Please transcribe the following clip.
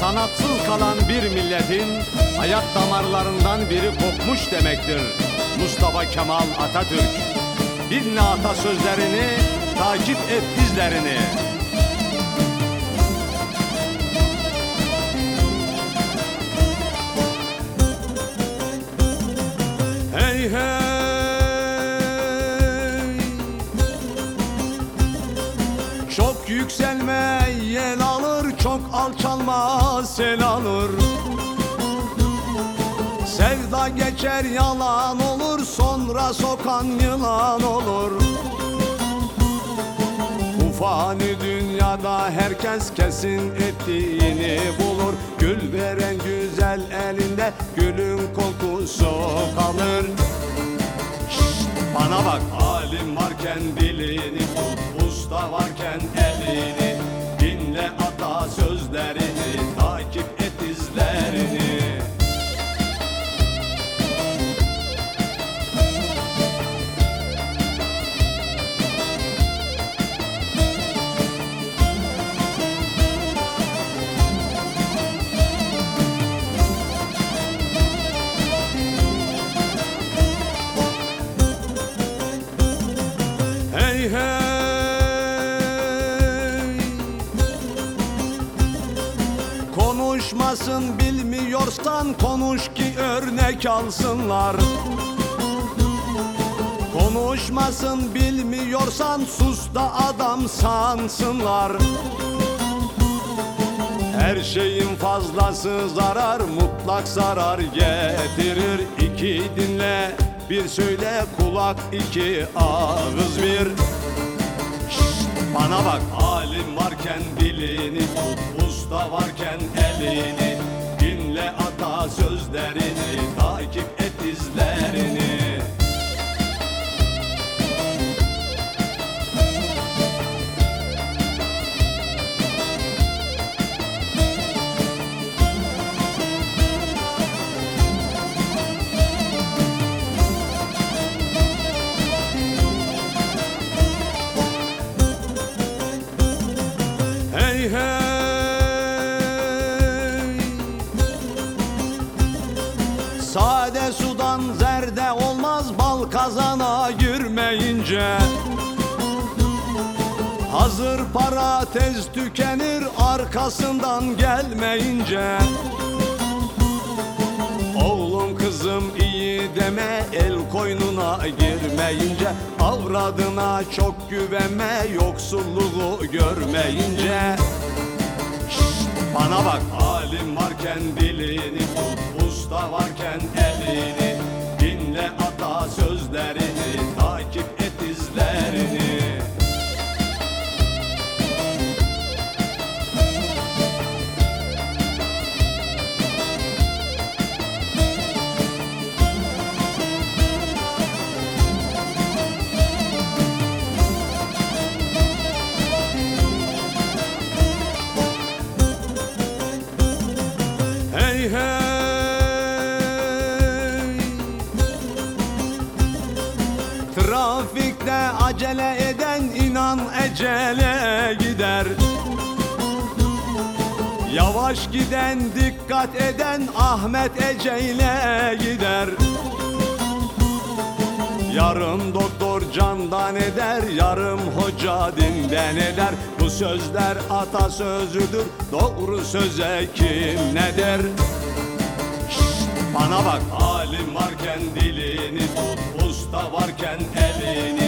Sanatsız kalan bir milletin hayat damarlarından biri kopmuş demektir. Mustafa Kemal Atatürk. Dinle atasözlerini, takip et izlerini. Hey hey, çok yükselme yel alır, çok alçalma sel alır. Sevda geçer yalan olur, sonra sokan yılan olur. Bu fani dünyada herkes kesin ettiğini bulur. Gül veren güzel elinde gülün kokusu kalır. Şşt, bana bak, alim varken dilini tut, usta varken elini. Dinle atasözlerini, takip et izlerini. Hey hey, konuşmasın bilmiyorsan konuş ki örnek alsınlar. Konuşmasın bilmiyorsan sus da adam sansınlar. Her şeyin fazlası zarar, mutlak zarar getirir. İki dinle, bir söyle, kulak iki, ağız bir. Şşt, bana bak, alim varken dilini tut, usta varken elini. Dinle atasözlerini, takip et izlerini. Hey hey, sade sudan zerde olmaz, bal kazana girmeyince. Hazır para tez tükenir, arkasından gelmeyince. Oğlum kızım iyi deme, el koynuna girmeyince. Avradına çok güvenme, yoksulluğu görmeyince. Şşt, bana bak, alim varken dilini tut, usta varken elini. Dinle atasözlerini, takip et izlerini. Hey hey, trafikte acele eden inan ecele gider. Yavaş giden dikkat eden Ahmet eceyle gider. Yarım doktor candan eder, yarım hoca dinden eder. Bu sözler atasözüdür, doğru söze kim ne der? Şşt, bana bak, alim varken dilini tut, usta varken elini.